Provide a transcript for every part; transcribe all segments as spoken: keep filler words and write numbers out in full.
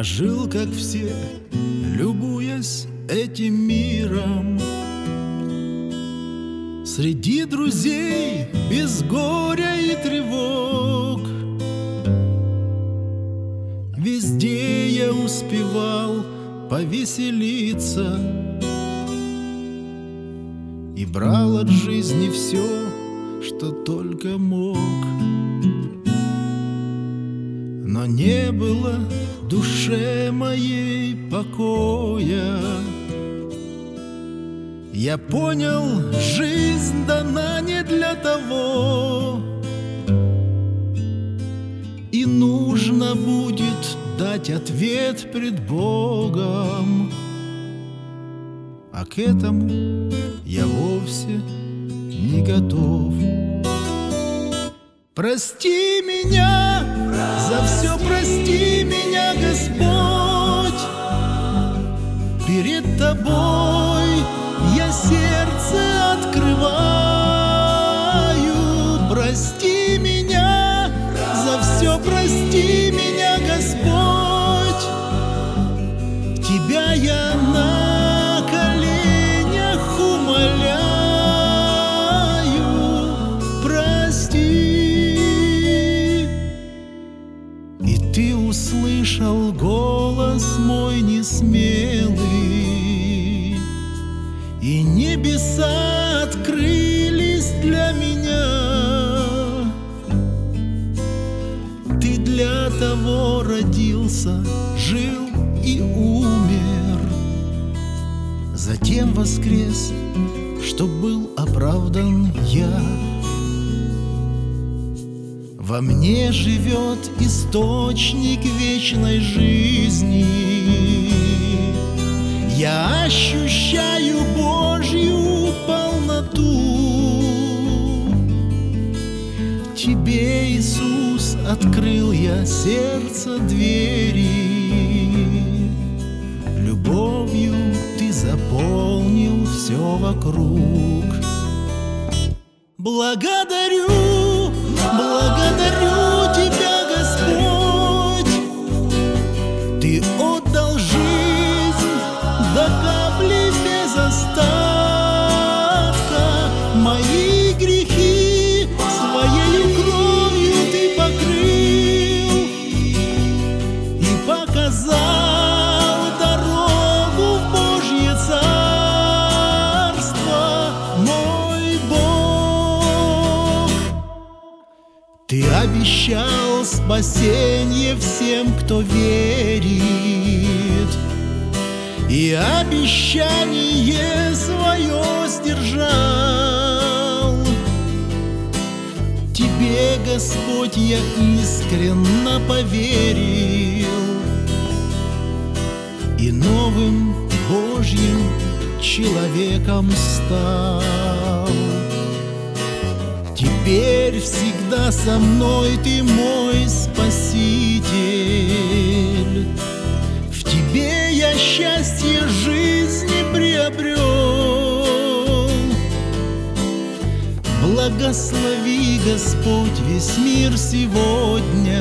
жил, как все, любуясь этим миром, среди друзей без горя и тревог. Везде я успевал повеселиться и брал от жизни все, что только мог. Но не было в душе моей покоя. Я понял, жизнь дана не для того, и нужно будет дать ответ пред Богом. А к этому я вовсе не готов. Прости меня, за все прости меня, Господь. Перед Тобой я сердце открываю. Прости меня, за все прости меня, Господь. Тебя я на коленях умоляю. Прости. И Ты услышал голос мой несмелый, и небеса открылись для меня. Ты для того родился, жил и умер, затем воскрес, чтоб был оправдан я. Во мне живет источник вечной жизни. Я ощущаю Божью полноту. Тебе, Иисус, открыл я сердце двери. Любовью Ты заполнил все вокруг. Благодарю, благодарю Тебя, Господь. Ты отдал жизнь до капли без остатка. Мои грехи Своею кровью Ты покрыл и показал дорогу в Божье Царство, мой Бог. Ты обещал спасение всем, кто верит, и обещание свое сдержал. Тебе, Господь, я искренне поверил и новым Божьим человеком стал. Теперь всегда со мной Ты, мой Спаситель. В Тебе я счастье жизни приобрел. Благослови, Господь, весь мир сегодня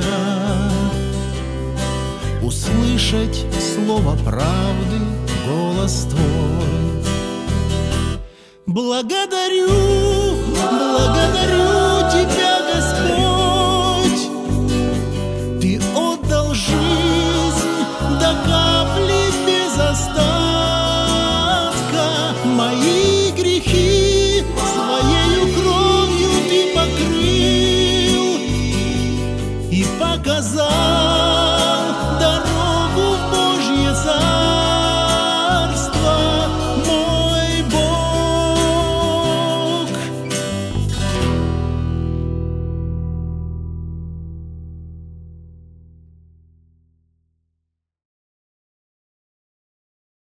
услышать слово правды, голос Твой. Благодарю, благодарю